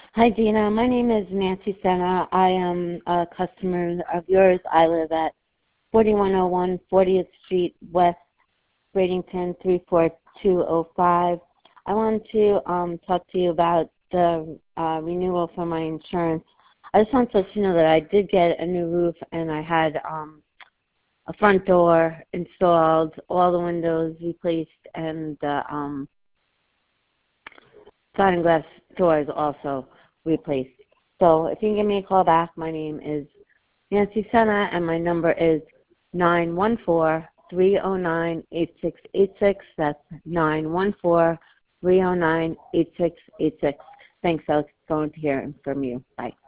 Hi, Dina. My name is Nancy Senna. I am a customer of yours. I live at 4101 40th Street West, Bradenton 34205. I wanted to talk to you about the renewal for my insurance. I just want to let you know that I did get a new roof, and I had a front door installed, all the windows replaced, and the sliding glass doors also replaced. So if you can give me a call back, my name is Nancy Senna, and my number is 914-309-8686. That's 914-309-8686. Thanks. I was going to hear from you. Bye.